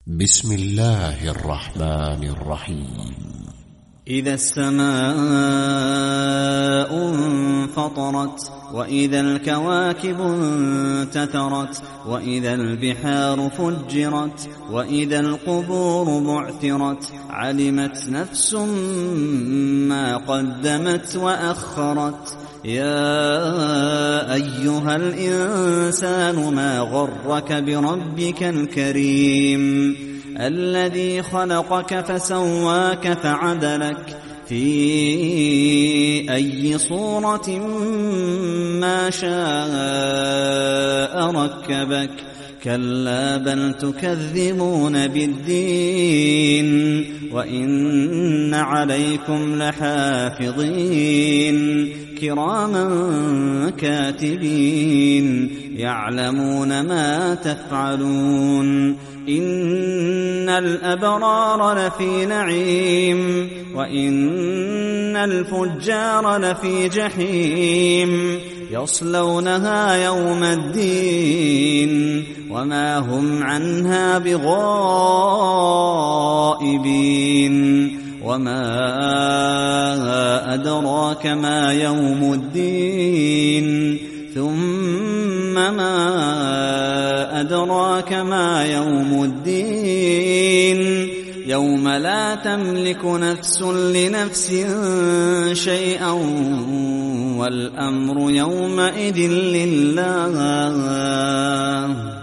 بسم الله الرحمن الرحيم. إذا السماء انفطرت وإذا الكواكب انتثرت وإذا البحار فجرت وإذا القبور بعثرت علمت نفس ما قدمت وأخرت. يا أيها الإنسان ما غرك بربك الكريم الذي خلقك فسواك فعدلك في أي صورة ما شاء ركبك. كلا بل تكذبون بالدين وإن عليكم لحافظين كراما كاتبين يعلمون ما تفعلون. إن الأبرار لفي نعيم وإن الفجار لفي جحيم يصلونها يوم الدين وما هم عنها بغائبين. وما أدراك ما يوم الدين ثم ما أدراك ما يوم الدين يوم لا تملك نفس لنفس شيئا والأمر يومئذ لله.